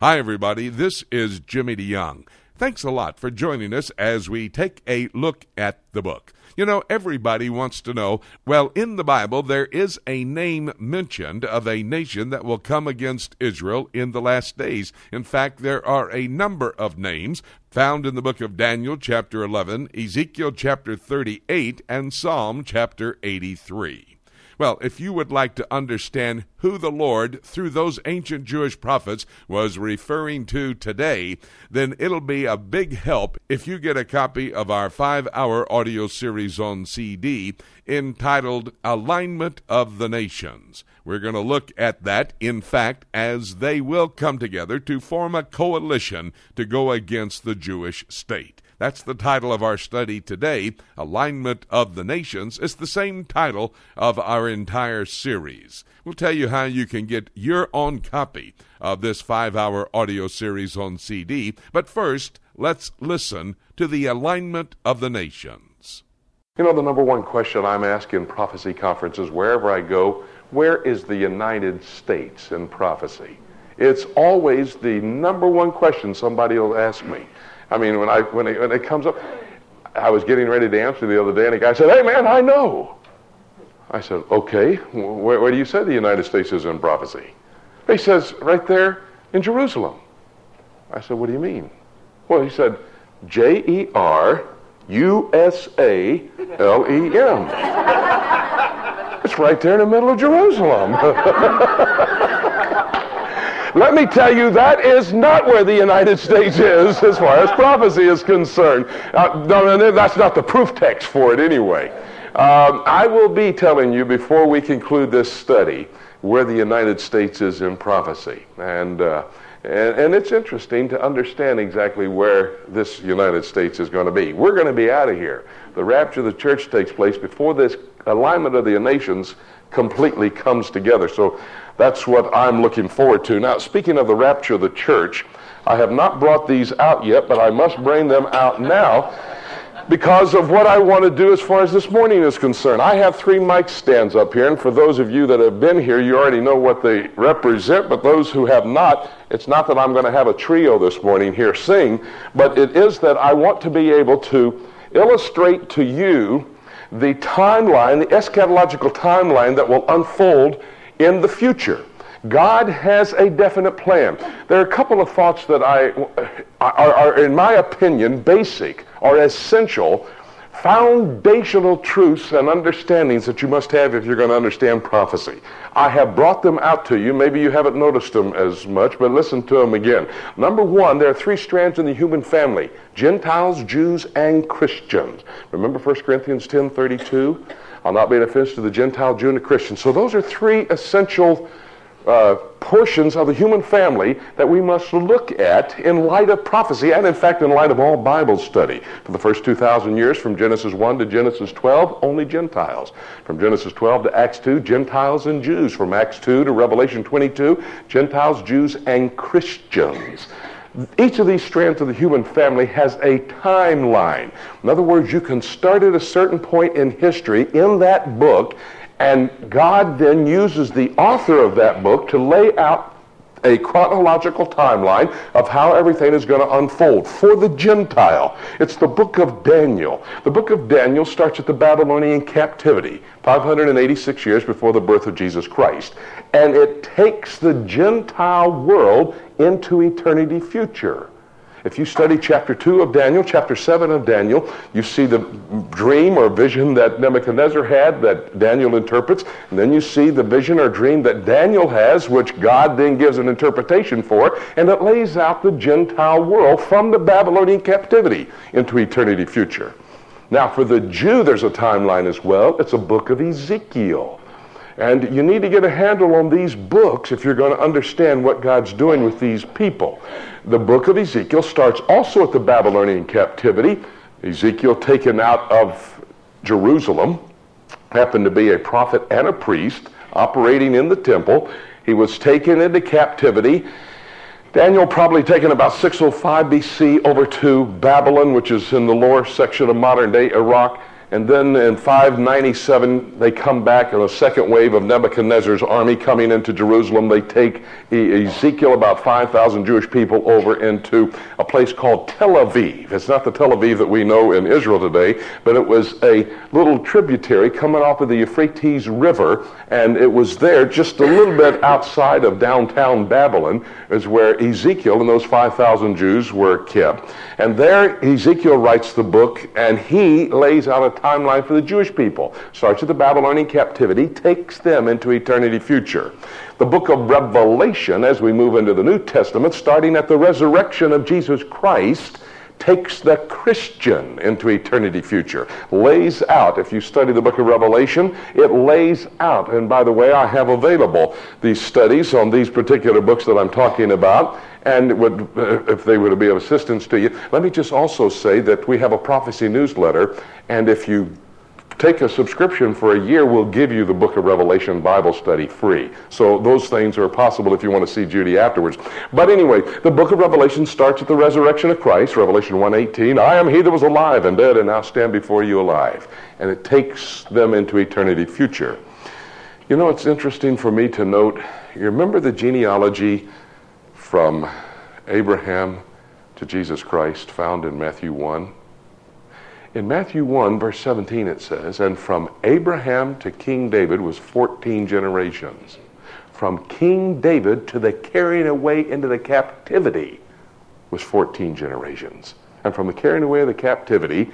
Hi, everybody. This is Jimmy DeYoung. Thanks a lot for joining us as we take a look at the book. You know, everybody wants to know, well, in the Bible, there is a name mentioned of a nation that will come against Israel in the last days. In fact, there are a number of names found in the book of Daniel, chapter 11, Ezekiel, chapter 38, and Psalm, chapter 83. Well, if you would like to understand who the Lord, through those ancient Jewish prophets, was referring to today, then it'll be a big help if you get a copy of our 5-hour audio series on CD entitled Alignment of the Nations. We're going to look at that, in fact, as they will come together to form a coalition to go against the Jewish state. That's the title of our study today, Alignment of the Nations. It's the same title of our entire series. We'll tell you how you can get your own copy of this 5-hour audio series on CD. But first, let's listen to the Alignment of the Nations. You know, the number one question I'm asked in prophecy conferences, wherever I go, where is the United States in prophecy? It's always the number one question somebody will ask me. I mean, when it comes up, I was getting ready to answer the other day, and a guy said, "Hey, man, I know." I said, "Okay, where do you say the United States is in prophecy?" He says, "Right there in Jerusalem." I said, "What do you mean?" Well, he said, Jerusalem. It's right there in the middle of Jerusalem. Let me tell you, that is not where the United States is as far as prophecy is concerned. No, that's not the proof text for it anyway. I will be telling you before we conclude this study where the United States is in prophecy. And it's interesting to understand exactly where this United States is going to be. We're going to be out of here. The rapture of the church takes place before this alignment of the nations completely comes together. So that's what I'm looking forward to. Now, speaking of the rapture of the church, I have not brought these out yet, but I must bring them out now because of what I want to do as far as this morning is concerned. I have 3 mic stands up here, and for those of you that have been here, you already know what they represent, but those who have not, it's not that I'm going to have a trio this morning here sing, but it is that I want to be able to illustrate to you the timeline, the eschatological timeline that will unfold in the future. God has a definite plan. There are a couple of thoughts that are, in my opinion, basic or essential, foundational truths and understandings that you must have if you're going to understand prophecy. I have brought them out to you. Maybe you haven't noticed them as much, but listen to them again. Number one, there are 3 strands in the human family: Gentiles, Jews, and Christians. Remember 1 Corinthians 10:32? I'll not be an offense to the Gentile, Jew, and the Christian. So those are 3 essential portions of the human family that we must look at in light of prophecy and, in fact, in light of all Bible study. For the first 2,000 years, from Genesis 1 to Genesis 12, only Gentiles. From Genesis 12 to Acts 2, Gentiles and Jews. From Acts 2 to Revelation 22, Gentiles, Jews, and Christians. Each of these strands of the human family has a timeline. In other words, you can start at a certain point in history in that book, and God then uses the author of that book to lay out a chronological timeline of how everything is going to unfold for the Gentile. It's the book of Daniel. The book of Daniel starts at the Babylonian captivity, 586 years before the birth of Jesus Christ. And it takes the Gentile world into eternity future. If you study chapter 2 of Daniel, chapter 7 of Daniel, you see the dream or vision that Nebuchadnezzar had that Daniel interprets, and then you see the vision or dream that Daniel has, which God then gives an interpretation for, and it lays out the Gentile world from the Babylonian captivity into eternity future. Now, for the Jew, there's a timeline as well. It's a book of Ezekiel. And you need to get a handle on these books if you're going to understand what God's doing with these people. The book of Ezekiel starts also at the Babylonian captivity. Ezekiel, taken out of Jerusalem, happened to be a prophet and a priest operating in the temple. He was taken into captivity. Daniel probably taken about 605 BC over to Babylon, which is in the lower section of modern-day Iraq. And then in 597, they come back in a second wave of Nebuchadnezzar's army coming into Jerusalem. They take Ezekiel, about 5,000 Jewish people, over into a place called Tel Aviv. It's not the Tel Aviv that we know in Israel today, but it was a little tributary coming off of the Euphrates River, and it was there just a little bit outside of downtown Babylon is where Ezekiel and those 5,000 Jews were kept. And there Ezekiel writes the book, and he lays out a timeline for the Jewish people. Starts at the Babylonian captivity, takes them into eternity future. The book of Revelation, as we move into the New Testament, starting at the resurrection of Jesus Christ, takes the Christian into eternity future. Lays out, if you study the book of Revelation, it lays out, and by the way, I have available these studies on these particular books that I'm talking about, and would, if they would be of assistance to you. Let me just also say that we have a prophecy newsletter, and if you take a subscription for a year, we'll give you the book of Revelation Bible study free. So those things are possible if you want to see Judy afterwards. But anyway, the book of Revelation starts at the resurrection of Christ, Revelation 1:18. I am he that was alive and dead, and now stand before you alive. And it takes them into eternity future. You know, it's interesting for me to note, you remember the genealogy from Abraham to Jesus Christ found in Matthew 1? In Matthew 1, verse 17, it says, and from Abraham to King David was 14 generations. From King David to the carrying away into the captivity was 14 generations. And from the carrying away of the captivity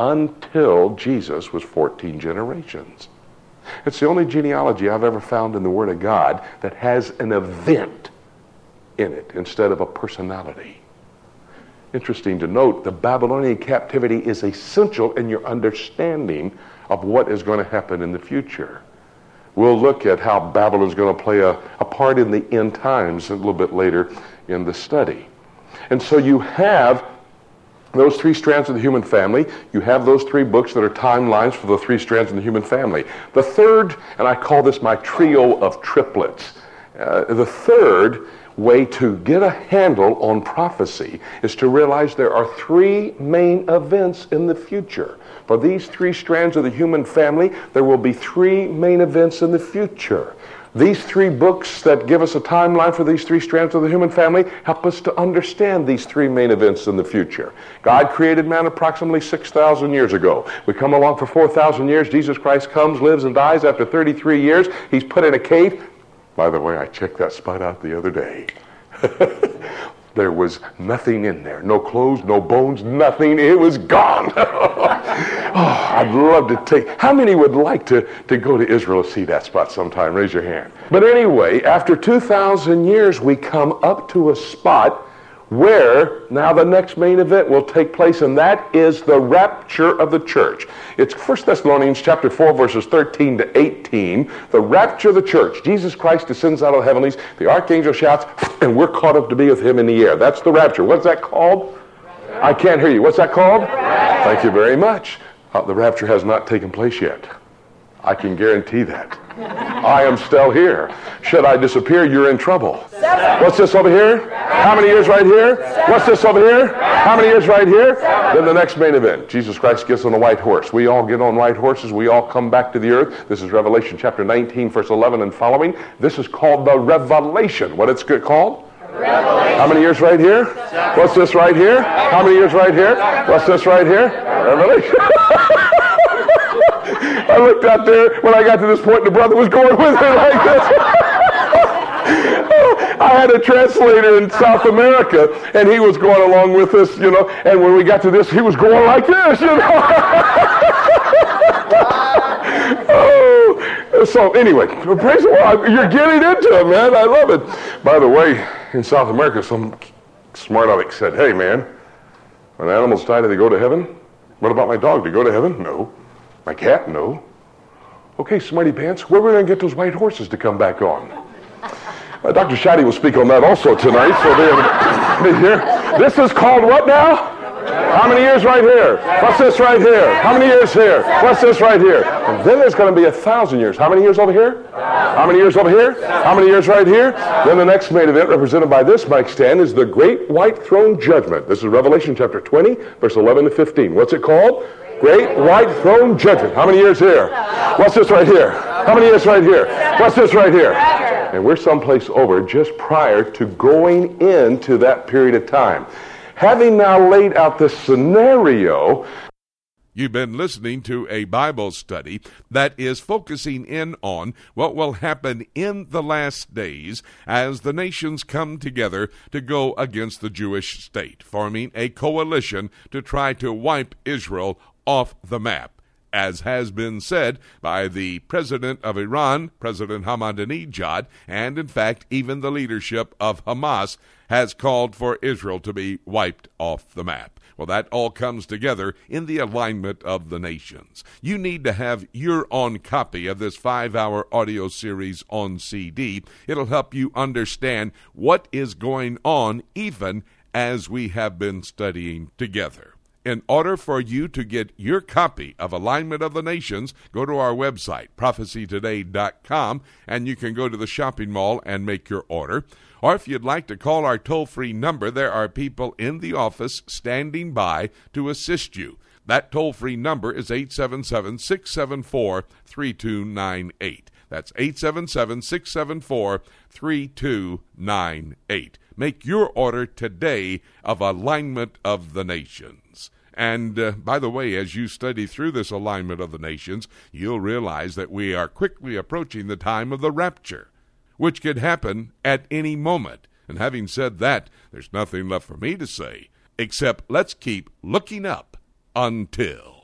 until Jesus was 14 generations. It's the only genealogy I've ever found in the Word of God that has an event in it instead of a personality. Interesting to note, the Babylonian captivity is essential in your understanding of what is going to happen in the future. We'll look at how Babylon is going to play a part in the end times a little bit later in the study. And so you have those three strands of the human family. You have those three books that are timelines for the three strands of the human family. The third, and I call this my trio of triplets, the third way to get a handle on prophecy is to realize there are three main events in the future. For these three strands of the human family, there will be three main events in the future. These three books that give us a timeline for these three strands of the human family help us to understand these three main events in the future. God created man approximately 6,000 years ago. We come along for 4,000 years. Jesus Christ comes, lives, and dies. After 33 years, he's put in a cave. By the way, I checked that spot out the other day. There was nothing in there. No clothes, no bones, nothing. It was gone. I'd love to take... How many would like to go to Israel to see that spot sometime? Raise your hand. But anyway, after 2,000 years, we come up to a spot where now the next main event will take place, and that is the rapture of the church. It's 1 Thessalonians chapter 4, verses 13 to 18. The rapture of the church. Jesus Christ descends out of the heavenlies. The archangel shouts, and we're caught up to be with him in the air. That's the rapture. What's that called? I can't hear you. What's that called? Thank you very much. The rapture has not taken place yet. I can guarantee that. I am still here. Should I disappear, you're in trouble. What's this over here? How many years right here? What's this over here? How many years right here? Then the next main event. Jesus Christ gets on a white horse. We all get on white horses. We all come back to the earth. This is Revelation chapter 19, verse 11 and following. This is called the Revelation. What it's called? Revelation. How many years right here? What's this right here? How many years right here? What's this right here? Revelation. I looked out there when I got to this point, and the brother was going with me like this. I had a translator in South America, and he was going along with us, you know, and when we got to this, he was going like this, you know. So anyway, praise the Lord. You're getting into it, man. I love it. By the way, in South America, some smart aleck said, hey, man, when animals die, do they go to heaven? What about my dog? Do they go to heaven? No. My cat? No. Okay, smarty pants, where are we going to get those white horses to come back on? Dr. Shaddy will speak on that also tonight. So here. This is called what now? How many years right here? What's this right here? How many years here? What's this right here? And then there's going to be 1,000 years. How many years over here? How many years over here? How many years right here? Then the next main event, represented by this mic stand, is the Great White Throne Judgment. This is Revelation chapter 20, verse 11 to 15. What's it called? Great white throne judgment. How many years here? What's this right here? How many years right here? What's this right here? And we're someplace over just prior to going into that period of time. Having now laid out this scenario, you've been listening to a Bible study that is focusing in on what will happen in the last days as the nations come together to go against the Jewish state, forming a coalition to try to wipe Israel off the map. As has been said by the president of Iran, President Ahmadinejad, and in fact even the leadership of Hamas has called for Israel to be wiped off the map. Well, that all comes together in the alignment of the nations. You need to have your own copy of this 5-hour audio series on CD. It'll help you understand what is going on even as we have been studying together. In order for you to get your copy of Alignment of the Nations, go to our website, prophecytoday.com, and you can go to the shopping mall and make your order. Or if you'd like to call our toll-free number, there are people in the office standing by to assist you. That toll-free number is 877-674-3298. That's 877-674-3298. Make your order today of Alignment of the Nations. And by the way, as you study through this Alignment of the Nations, you'll realize that we are quickly approaching the time of the rapture, which could happen at any moment. And having said that, there's nothing left for me to say, except let's keep looking up until...